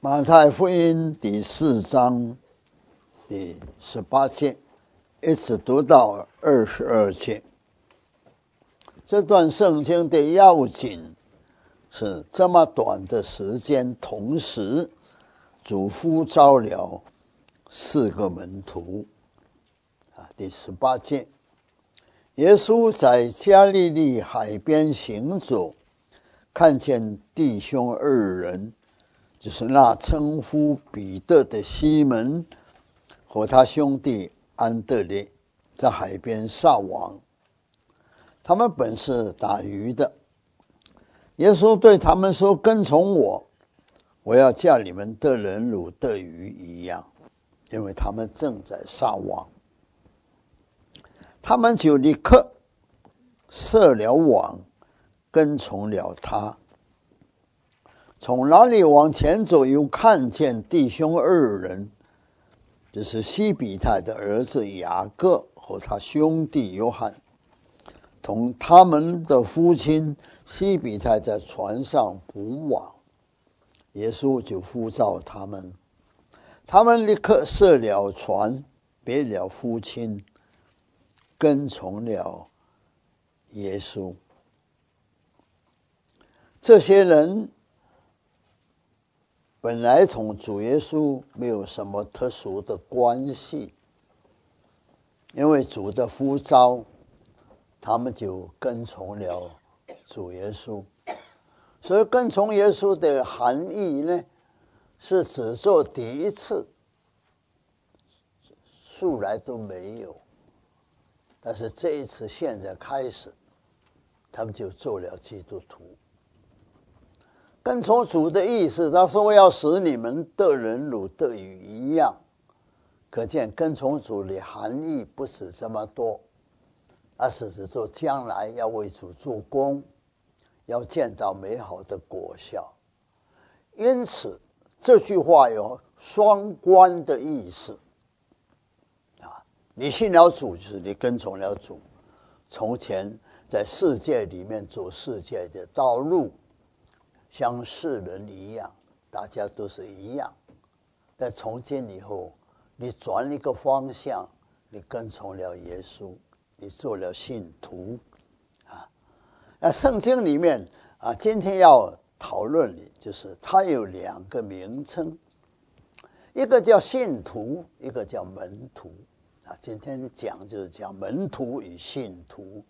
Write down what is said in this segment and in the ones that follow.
马太福音第4章第18节一直读到22节。这段圣经的要紧是这么短的时间，同时主呼召了4个门徒。第18节，耶稣在加利利海边行走，看见弟兄2人，就是那称呼彼得的西门和他兄弟安德烈，在海边撒网。他们本是打鱼的。耶稣对他们说：“跟从我，我要叫你们得人如得鱼一样。”因为他们正在撒网，他们就立刻设了网，跟从了他。从那里往前走，又看见弟兄2人，就是西比泰的儿子雅各和他兄弟约翰，同他们的父亲西比泰在船上捕网。耶稣就呼召他们，他们立刻设了船，别了父亲，跟从了耶稣。这些人本来同主耶稣没有什么特殊的关系，因为主的呼召，他们就跟从了主耶稣。所以跟从耶稣的含义呢，是只做第一次，素来都没有，但是这一次现在开始，他们就做了基督徒。跟从主的意思，他说要使你们得人如得鱼一样。可见跟从主的含义不是这么多，而是指做将来要为主做工，要见到美好的果效。因此这句话有双关的意思。你信了主，就是你跟从了主。从前在世界里面走世界的道路，像世人一样，大家都是一样。但从今以后，你转一个方向，你跟从了耶稣，你做了信徒。那圣经里面今天要讨论的就是它有2个名称，一个叫信徒，一个叫门徒。今天讲就是讲门徒与信徒。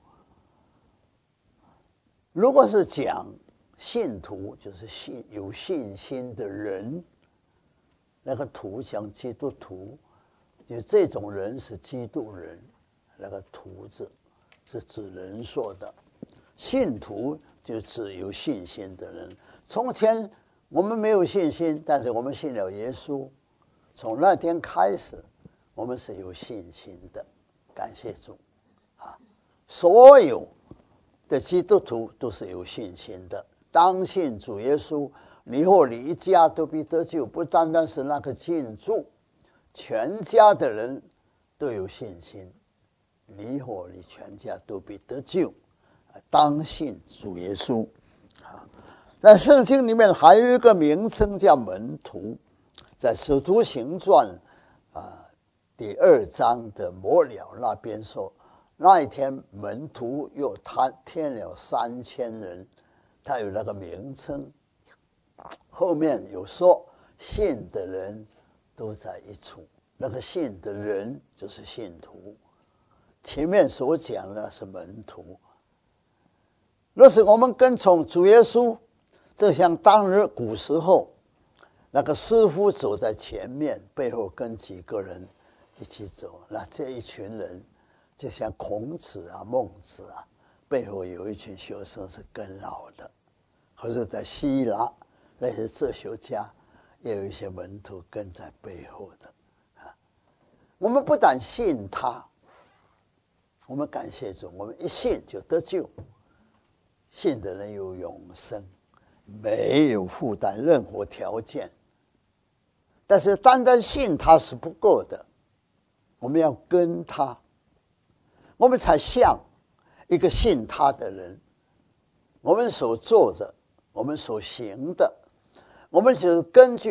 如果是讲信徒，就是有信心的人，那个徒像基督徒，就这种人是基督人，那个徒字是指人说的。信徒就指有信心的人。从前我们没有信心，但是我们信了耶稣，从那天开始我们是有信心的，感谢主。所有的基督徒都是有信心的。当信主耶稣，你和你一家都必得救。不单单是那个进驻，全家的人都有信心，你和你全家都必得救。当信主耶稣。那圣经里面还有一个名称叫门徒，在使徒行传第2章的末了那边说，那一天门徒又添了3000人，他有那个名称。后面有说信的人都在一处，那个信的人就是信徒。前面所讲的是门徒。若是我们跟从主耶稣，就像当日古时候那个师傅走在前面，背后跟几个人一起走，那这一群人就像孔子孟子背后有一群学生是跟牢的，或者在希腊那些哲学家也有一些门徒跟在背后的。我们不但信他，我们感谢主，我们一信就得救。信的人有永生，没有负担任何条件。但是单单信他是不够的，我们要跟他，我们才像一个信他的人。我们所做的，我们所行的，我们就是根据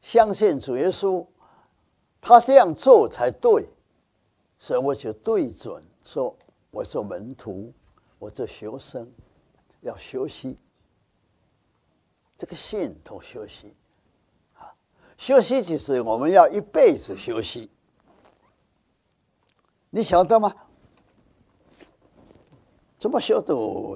相信主耶稣，他这样做才对，所以我就对准说，我做门徒，我做学生，要学习这个信同学习啊，学习就是我们要一辈子学习，你晓得吗？怎么学都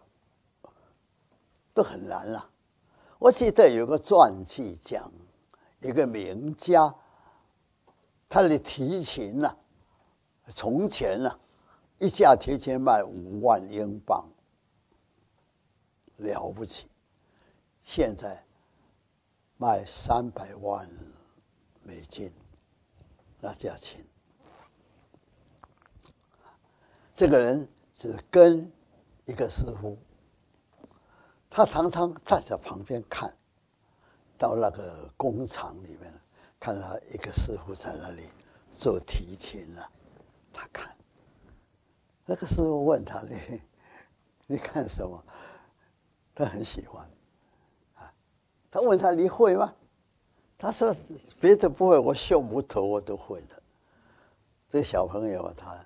很难了。我记得有个传记讲一个名家，他的提琴啊，从前啊，一架提琴卖5万英镑，了不起。现在卖300万美金，那架琴。这个人是跟一个师傅，他常常站在旁边看，到那个工厂里面，看到一个师傅在那里做提琴了，他看。那个师傅问他：“你看什么？”他很喜欢。他问他：“你会吗？”他说：“别的不会，我修木头我都会的。”这个小朋友他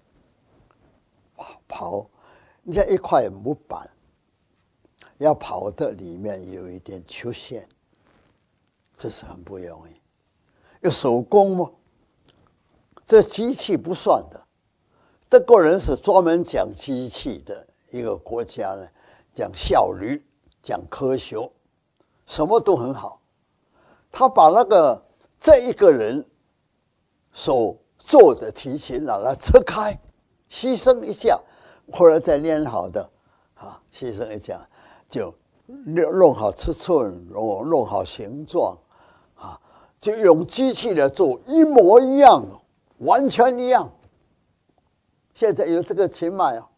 刨，你像一块木板，要刨的里面有一点缺陷，这是很不容易。有手工吗？这机器不算的。德国人是专门讲机器的一个国家呢，讲效率，讲科学，什么都很好。他把这一个人所做的提琴拿来拆开，牺牲一下，后来再练好的啊，牺牲一下就弄好尺寸，弄好形状啊，就用机器来做，一模一样，完全一样。现在有这个琴卖啊，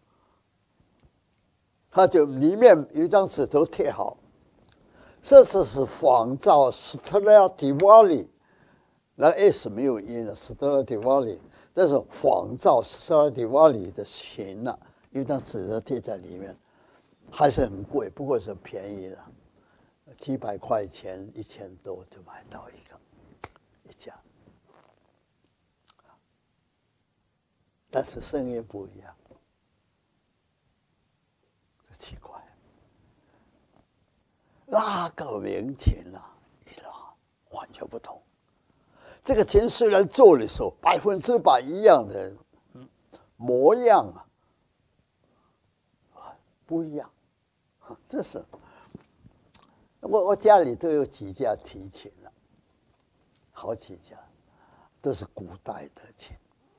它就里面有一张纸头贴好，这次是仿照斯特拉迪瓦里，那 S 没有音了，斯特拉迪瓦里，这是仿照斯特拉迪瓦里的琴啊，有一张纸头贴在里面，还是很贵，不过是便宜了，几百块钱，1000多就买到一架。但是声音不一样，这奇怪。拉个名琴啊，一拉完全不同。这个琴虽然做的时候100%一样的模样啊，不一样。这是我家里都有几架提琴了，好几架，都是古代的琴。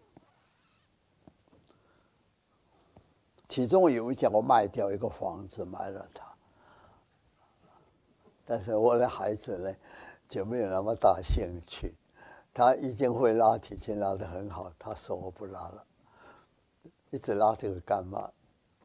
其中有一架我卖掉一个房子买了它，但是我的孩子呢就没有那么大兴趣。他已经会拉提琴，拉得很好，他说我不拉了，一直拉这个干嘛？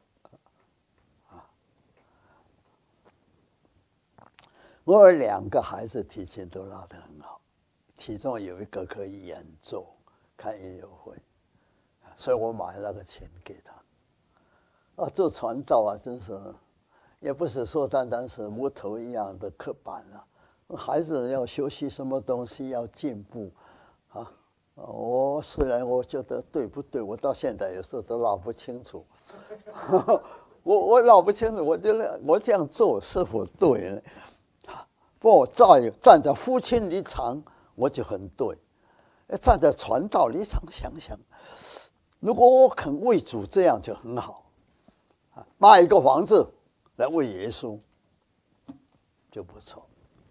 我有2个孩子提琴都拉得很好，其中有一个可以演奏，看音乐会，所以我买那个琴给他。做传道啊，真是也不是说单单是木头一样的刻板啊。孩子要学习什么东西，要进步啊。我虽然我觉得对不对，我到现在有时候都闹不清楚。我闹不清楚，我觉得我这样做是否对呢？不过我站在父亲立场，我就很对；站在传道立场想想，如果我肯为主，这样就很好。卖一个房子来为耶稣就不错。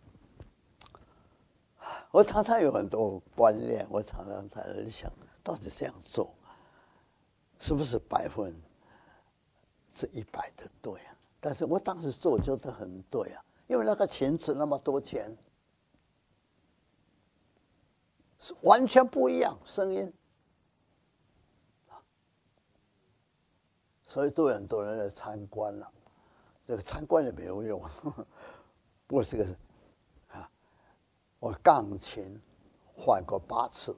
我常常有很多观念，我常常在那里想，到底这样做是不是100%的对啊？但是我当时做觉得很对啊，因为那个琴值那么多钱，是完全不一样声音。所以都有很多人来参观了，这个参观也没有用。不过这个我钢琴换过8次，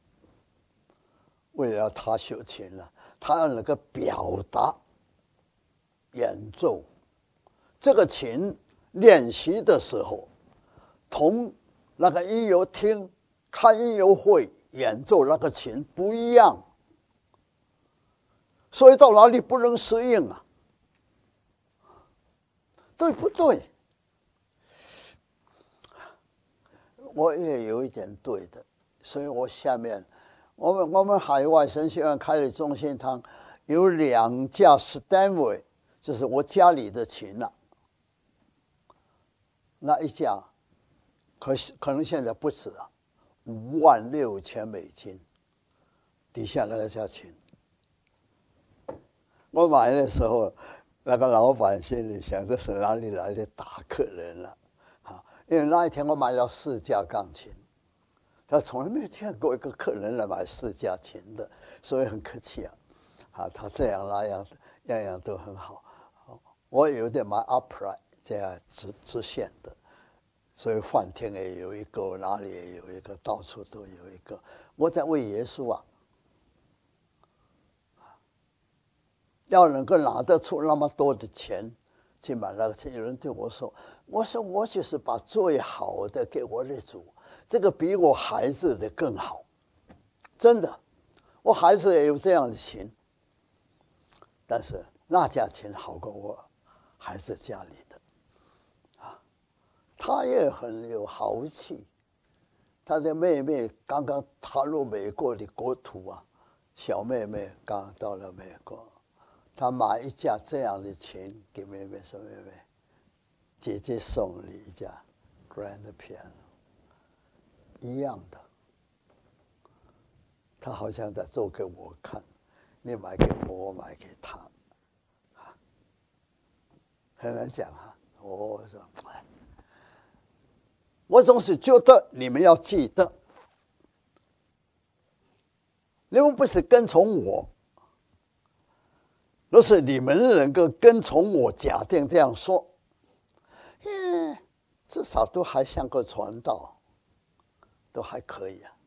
为了他学琴了，他要能够表达演奏。这个琴练习的时候，同那个音游厅、看音游会演奏那个琴不一样，所以到哪里不能适应啊？对不对？我也有一点对的，所以我下面我们海外神学院开的中心堂有2架 Steinway， 就是我家里的琴了，那一架可能现在不止啊，$56,000，底下那个叫琴。我买的时候，那个老板心里想，这是哪里来的大客人了？因为那一天我买了4架钢琴，他从来没有见过一个客人来买4架琴的，所以很客气啊。他这样那样，样样都很好。我有点买 upright 这样直线的，所以饭厅也有一个，哪里也有一个，到处都有一个。我在为耶稣啊，要能够拿得出那么多的钱去买那个琴。有人对我说：“我就是把最好的给我的主，这个比我孩子的更好。”真的，我孩子也有这样的琴，但是那架琴好过我孩子家里的他也很有豪气。他的妹妹刚刚踏入美国的国土啊，小妹妹刚到了美国。他买一架这样的琴给妹妹说：“妹妹，姐姐送你一架 Grand Piano， 一样的。”他好像在做给我看，你买给我，我买给他，很难讲啊。我说，我总是觉得你们要记得，你们不是跟从我。若是你们能够跟从我，假定这样说，至少都还像个传道，都还可以啊。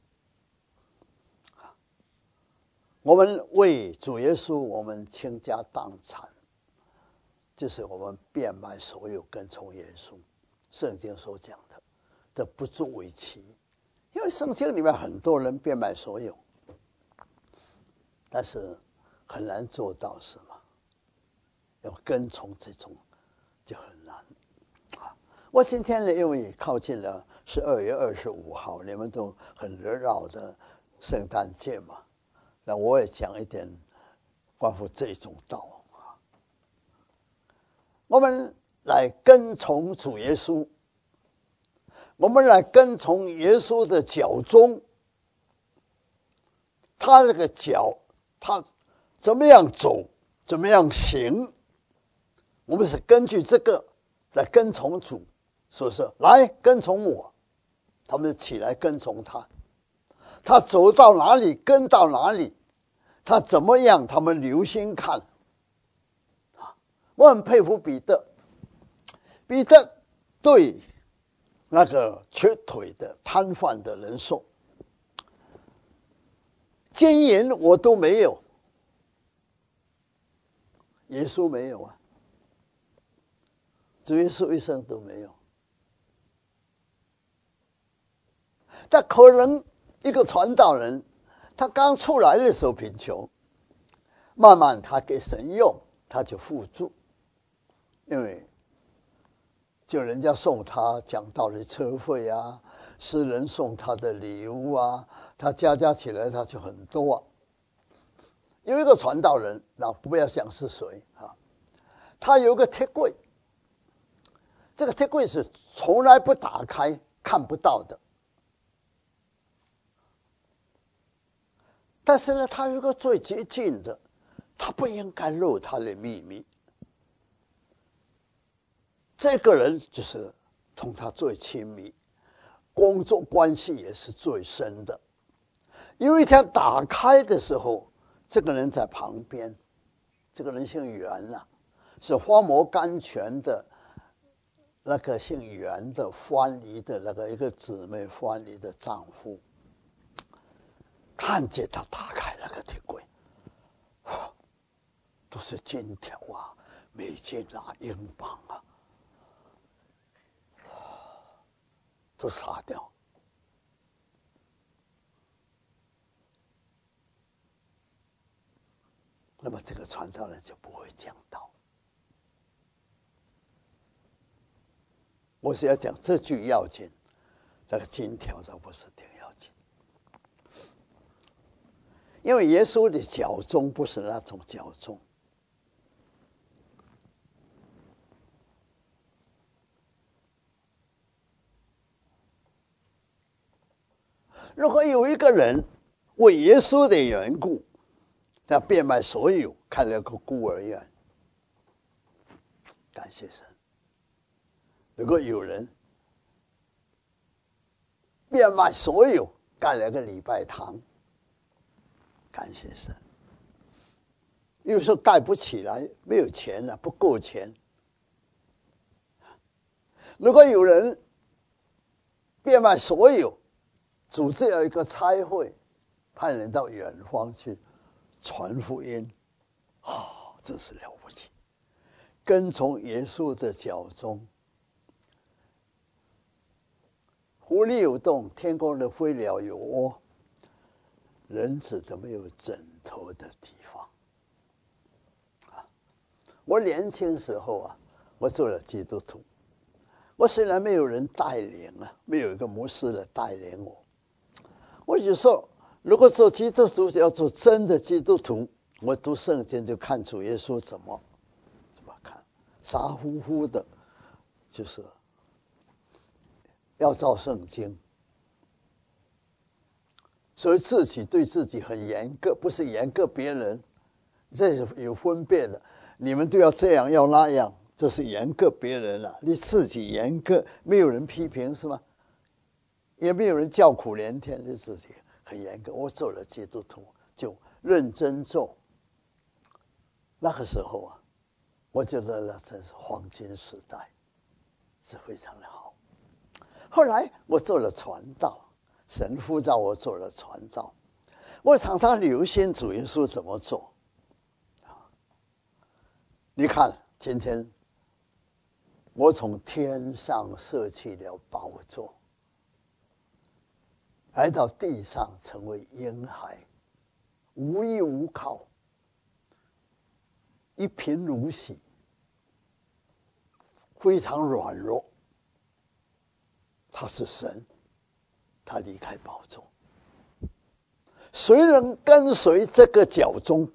我们为主耶稣，我们倾家荡产，就是我们变卖所有跟从耶稣。圣经所讲的，这不足为奇，因为圣经里面很多人变卖所有，但是很难做到什么。要跟从这种就很难啊！我今天呢，因为靠近了12月25号，你们都很热闹的圣诞节嘛，那我也讲一点关乎这种道啊。我们来跟从主耶稣，我们来跟从耶稣的脚踪，他那个脚，他怎么样走，怎么样行。我们是根据这个来跟从主，所以说来跟从我，他们起来跟从他，他走到哪里跟到哪里，他怎么样他们留心看。我很佩服彼得，彼得对那个瘸腿的瘫痪的人说：“金银我都没有。”耶稣没有啊，主耶稣一生都没有。但可能一个传道人，他刚出来的时候贫穷，慢慢他给神用，他就富足，因为就人家送他讲道的车费啊，诗人送他的礼物啊，他加起来他就很多啊。有一个传道人，那不要讲是谁啊，他有个铁柜，这个铁柜是从来不打开看不到的，但是呢，他有个最接近的，他不应该露他的秘密。这个人就是同他最亲密，工作关系也是最深的。有一天打开的时候，这个人在旁边，这个人姓袁啊，是花摩甘泉的那个姓袁的翻译的那个一个姊妹翻译的丈夫，看见他打开那个铁柜，都是金条啊、美金啊、英镑啊，都傻掉。 那么这个传道人就不会讲道。我是要讲这句要紧，那个金条倒不是挺要紧。因为耶稣的教宗不是那种教宗。如果有一个人为耶稣的缘故，他变卖所有，开了个孤儿院，感谢神。如果有人变卖所有，盖了个礼拜堂，感谢神。有时候盖不起来，没有钱了，不够钱。如果有人变卖所有，组织了一个差会，派人到远方去传福音，真是了不起！跟从耶稣的脚踪，狐狸有洞，天空的飞鸟有窝，人子都没有枕头的地方。我年轻时候啊，我做了基督徒。我虽然没有人带领啊，没有一个牧师来带领我。我有时候如果做基督徒要做真的基督徒，我读圣经就看主耶稣怎么看，傻乎乎的，就是要照圣经。所以自己对自己很严格，不是严格别人，这是有分别的。你们都要这样，要那样，这是严格别人了。你自己严格，没有人批评是吗？也没有人叫苦连天，你自己很严格。我做了基督徒就认真做。那个时候啊，我觉得那真是黄金时代，是非常的好。后来我做了传道，神呼召我做了传道，我常常留心主耶稣怎么做。你看，今天我从天上舍弃了宝座，来到地上成为婴孩，无依无靠，一贫如洗，非常软弱。他是神，他离开宝座，谁能跟随这个脚踪？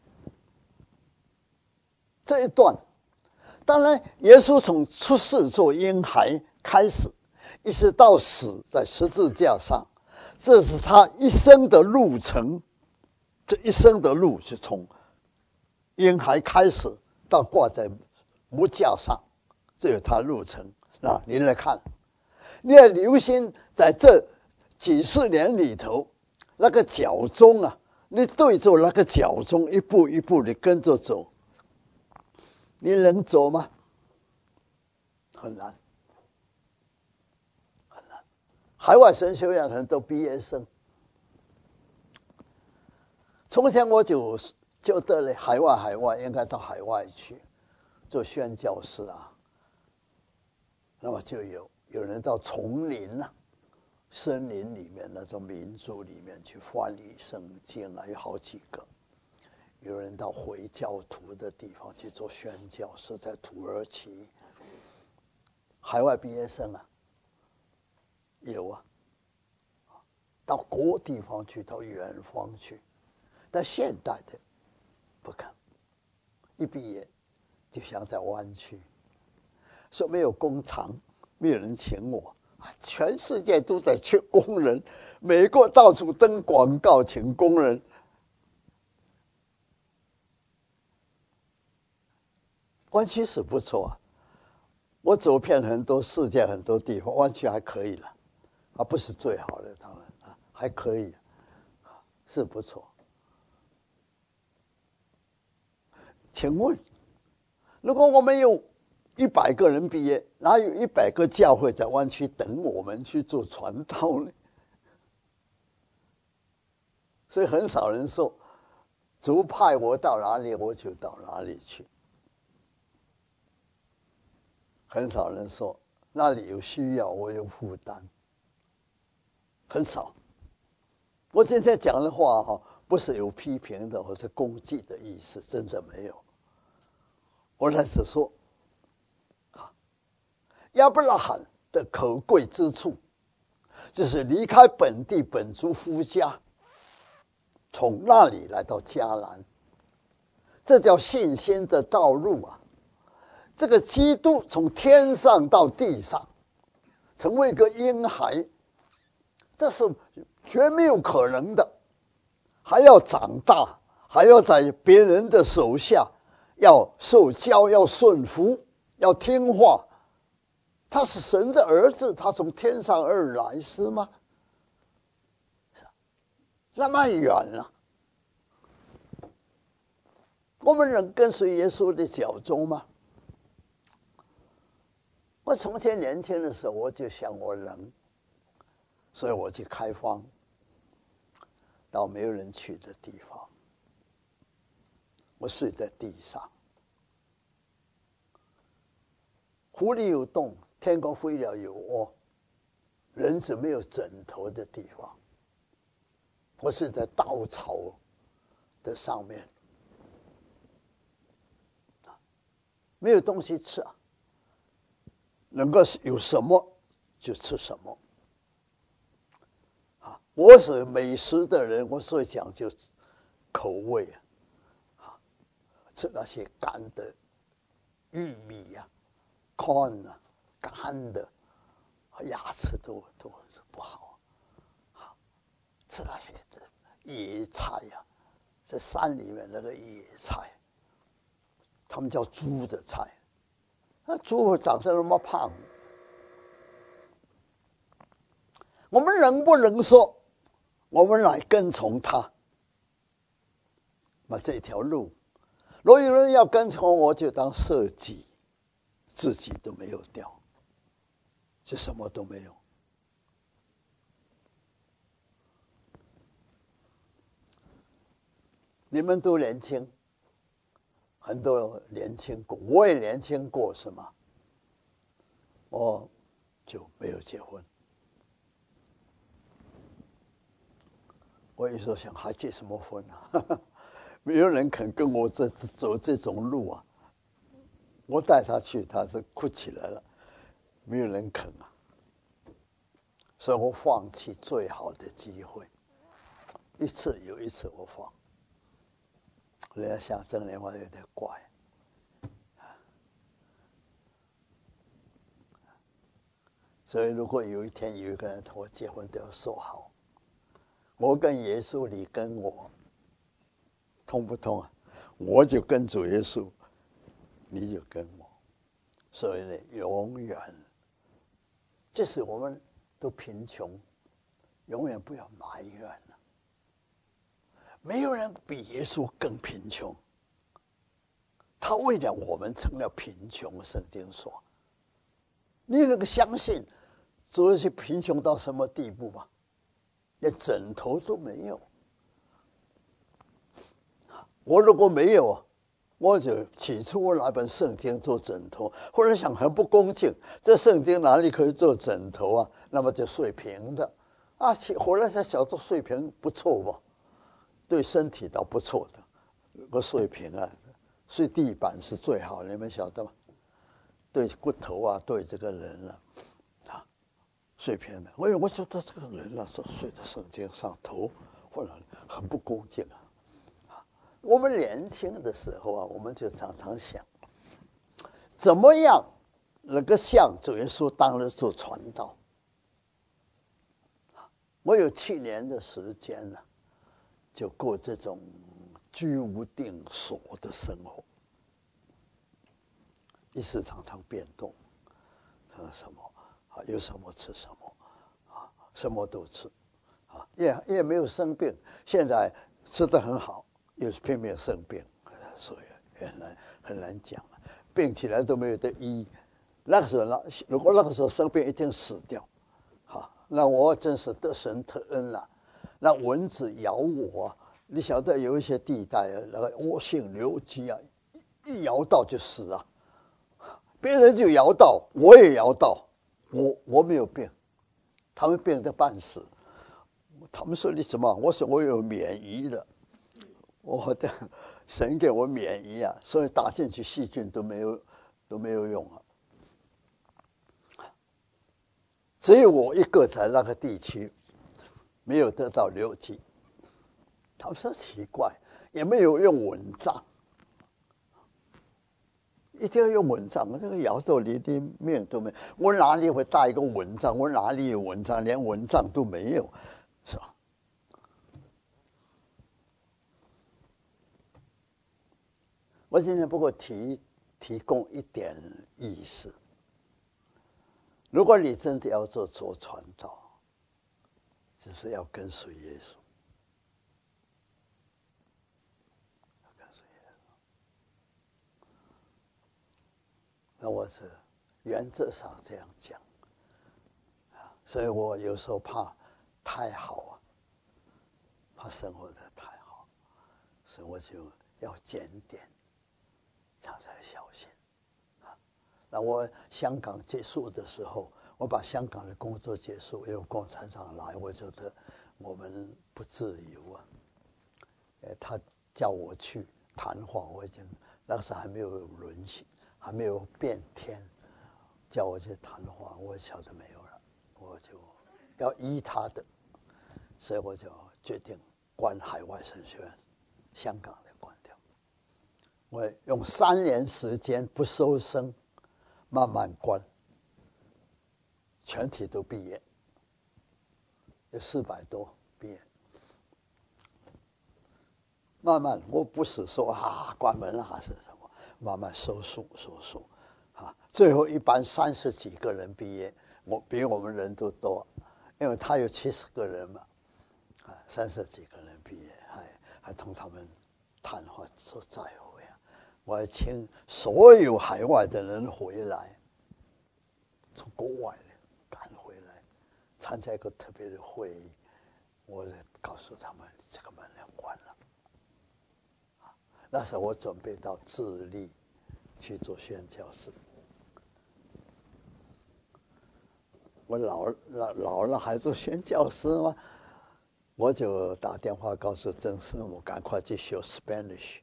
这一段，当然耶稣从出世做婴孩开始，一直到死在十字架上，这是他一生的路程。这一生的路是从婴孩开始到挂在木架上，这有他路程。那您来看，你要留心在这几十年里头，那个脚踪啊，你对着那个脚踪一步一步的跟着走，你能走吗？很难，很难。海外神学院很多毕业生，从前我就得了海外应该到海外去做宣教士啊。那么就有人到丛林啊、森林里面那种民族里面去翻译圣经啊，有好几个。有人到回教徒的地方去做宣教士，在土耳其。海外毕业生啊，有啊，到国地方去，到远方去。但现代的不肯，一毕业就想在湾区，说没有工厂，没有人请我，全世界都在缺工人，美国到处登广告请工人。湾区是不错啊，我走遍很多世界很多地方，湾区还可以了，不是最好的，当然还可以，是不错。请问，如果我们有100个人毕业，哪有100个教会在湾区等我们去做传道呢？所以很少人说，主派我到哪里我就到哪里去。很少人说那里有需要我有负担，很少。我今天讲的话不是有批评的或者攻击的意思，真的没有。我来只说，亚伯拉罕的可贵之处，就是离开本地本族夫家，从那里来到迦南，这叫信心的道路啊！这个基督从天上到地上，成为一个婴孩，这是绝没有可能的。还要长大，还要在别人的手下，要受教，要顺服，要听话。他是神的儿子，他从天上而来，是吗？那么远了，我们能跟随耶稣的脚踪吗？我从前年轻的时候，我就想我能，所以我去开荒，到没有人去的地方，我睡在地上，湖里有洞，天空飞鸟有窝，人只没有枕头的地方。我是在稻草的上面，没有东西吃啊，能够有什么就吃什么。我是美食的人，我所以讲究口味啊，吃那些干的玉米啊、corn 啊，干的，牙齿都不好。吃那些野菜呀，在山里面那个野菜，他们叫猪的菜，那猪长得那么胖，我们能不能说，我们来跟从他？那这条路，如果有人要跟从我，就当设计，自己都没有掉，就什么都没有。你们都年轻，很多年轻过，我也年轻过，是吗？我就没有结婚。我有时候想，还结什么婚啊？没有人肯跟我走这种路啊！我带他去，他是哭起来了，没有人肯啊。所以我放弃最好的机会，一次又一次我放。人家想这个人话有点怪，所以如果有一天有一个人同我结婚，都要说好，我跟耶稣，你跟我，通不通啊？我就跟主耶稣，你就跟我，所以呢，永远，即使我们都贫穷，永远不要埋怨了。没有人比耶稣更贫穷，他为了我们成了贫穷。圣经说，你能够相信主要是贫穷到什么地步吗？连枕头都没有。我如果没有，我就起初我拿本圣经做枕头，后来想很不恭敬，这圣经哪里可以做枕头啊？那么就睡平的啊。后来才晓得睡平不错吧，对身体倒不错的。我睡平啊，睡地板是最好，你们晓得吗？对骨头啊，对这个人啊，睡平的。我觉得这个人啊，是睡在圣经上头，或者很不恭敬啊。我们年轻的时候啊，我们就常常想，怎么样能够像主耶稣当日做传道？我有7年的时间了，就过这种居无定所的生活，一时常常变动，什么啊，有什么吃什么啊，什么都吃啊，也没有生病，现在吃得很好。又是偏偏生病，所以很难讲，病起来都没有得医。那个时候，如果那个时候生病，一定死掉。好，那我真是得神特恩了。那蚊子咬我啊，你晓得有一些地带啊，那个恶性瘤疾啊，一咬到就死啊。别人就咬到，我也咬到，我没有病，他们病得半死。他们说你怎么？我说我有免疫的。 我的神给我免疫啊，所以打进去细菌都没有用啊。只有我一个在那个地区没有得到瘤剂。他们说奇怪，也没有用蚊帐，一定要用蚊帐。这个姚豆离的命都没有，我哪里会带一个蚊帐？我哪里有蚊帐？连蚊帐都没有，是吧？我今天不过提供一点意思。如果你真的要做传道，只是要跟随耶稣，跟随耶稣。那我是原则上这样讲，所以我有时候怕太好啊，怕生活的太好，所以我就要检点，常常小心。那我香港结束的时候，我把香港的工作结束，有共产党来，我觉得我们不自由啊。他叫我去谈话，我已经那时还没有沦陷，还没有变天，叫我去谈话，我晓得没有了，我就要依他的，所以我就决定关海外神学院，香港的关掉。我用3年时间不收生。慢慢关，全体都毕业，有400多毕业。慢慢，我不是说关门了还是什么，慢慢收束啊。最后一班30几个人毕业，比我们人都多，因为他有70个人嘛，30几个人毕业，还同他们谈话说再会啊。我还请所有海外的人回来，从国外的赶回来，参加一个特别的会议。我告诉他们，这个门要关了。那时候我准备到智利去做宣教士。我老了还做宣教师吗？我就打电话告诉郑师母，赶快去学 Spanish。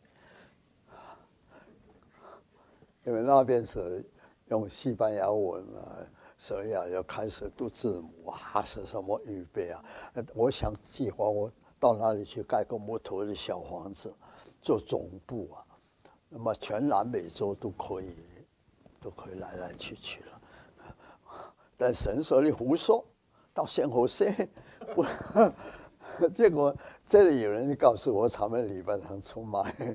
因为那边是用西班牙文啊，所以要开始读字母啊，是什么预备啊？我想计划我到那里去盖个木头的小房子，做总部啊。那么全南美洲都可以来来去去了。但神说你胡说，到圣何塞不？结果这里有人告诉我，他们礼拜堂出卖。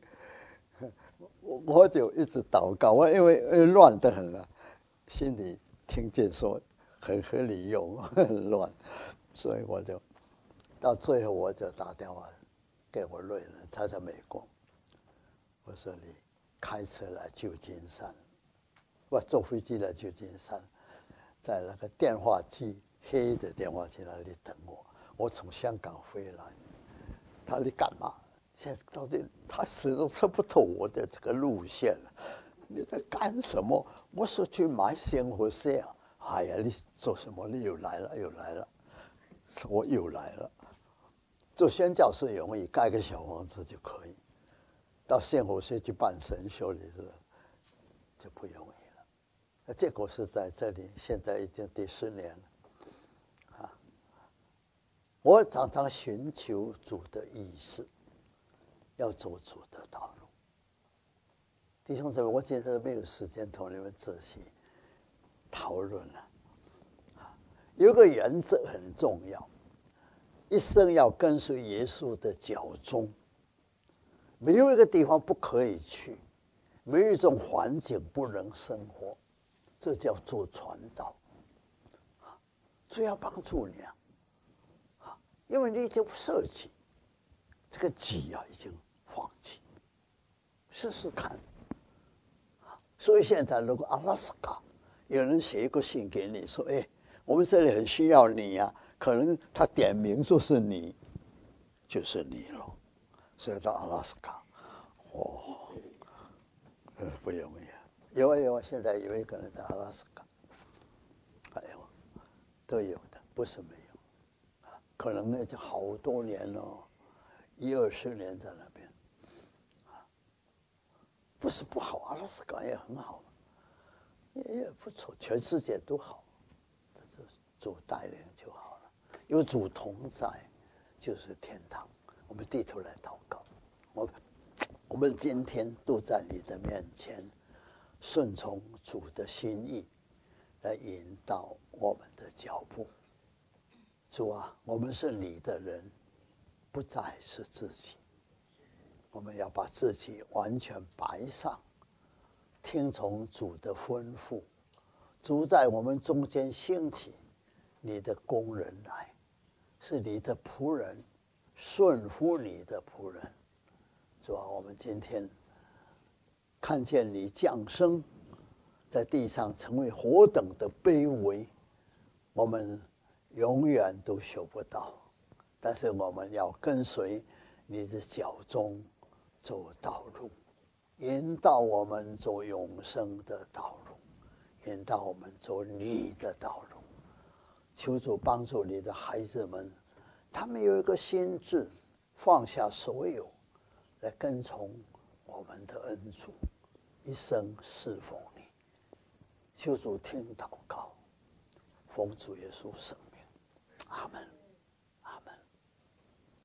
我就一直祷告，因为乱得很了，心里听见说很合理用，很乱，所以我就到最后我就打电话给我瑞人，他在美国，我说你开车来旧金山，我坐飞机来旧金山，在那个电话机黑的电话机那里等我，我从香港飞来，他说你干嘛？现在到底他始终测不透我的这个路线了，你在干什么？我说去买鲜活蟹啊！哎呀，你做什么？你又来了，我又来了。做宣教士容易，盖个小房子就可以。到鲜活蟹去办神修理就不容易了。结果是在这里，现在已经第10年了啊。我常常寻求主的意思。要走主的道路，弟兄姊妹，我今天没有时间同你们仔细讨论了。有个原则很重要，一生要跟随耶稣的脚踪，没有一个地方不可以去，没有一种环境不能生活，这叫做传道。主要帮助你啊，因为你已经舍弃这个己啊，已经放弃，试试看。所以现在如果阿拉斯加有人写一个信给你说，我们这里很需要你啊，可能他点名就是你了。所以到阿拉斯加，不容易啊。有，现在有一个人在阿拉斯加，都有的，不是没有，可能那就好多年了， 10-20年在那边，不是不好，阿拉斯加也很好，也不错，全世界都好，这是主带领就好了，有主同在就是天堂。我们低头来祷告，我们今天都在你的面前，顺从主的心意，来引导我们的脚步。主啊，我们是你的人，不再是自己，我们要把自己完全摆上，听从主的吩咐。主在我们中间兴起你的工人来，是你的仆人，顺服你的仆人。主啊，我们今天看见你降生在地上，成为何等的卑微，我们永远都学不到，但是我们要跟随你的脚中走道路，引导我们走永生的道路，引导我们走你的道路。求主帮助你的孩子们，他们有一个心志，放下所有，来跟从我们的恩主，一生侍奉你。求主听祷告，奉主耶稣圣名，阿门。